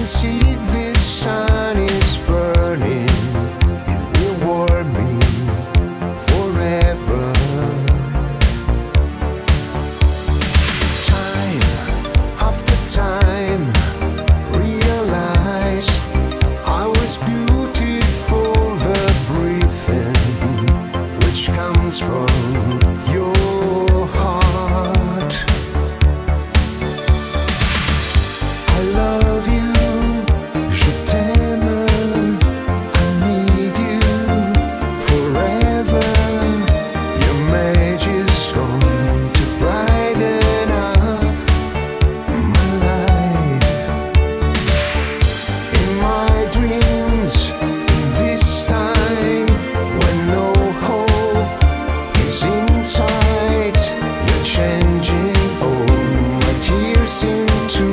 see this sun is burning. It will warm me forever. Time after time, realize I was beautiful. The breathing which comes from your heart. I love you, je t'aime, I need you forever. Your magic's going to brighten up my life. In my dreams, in this time when no hope is in sight, you're changing all my tears into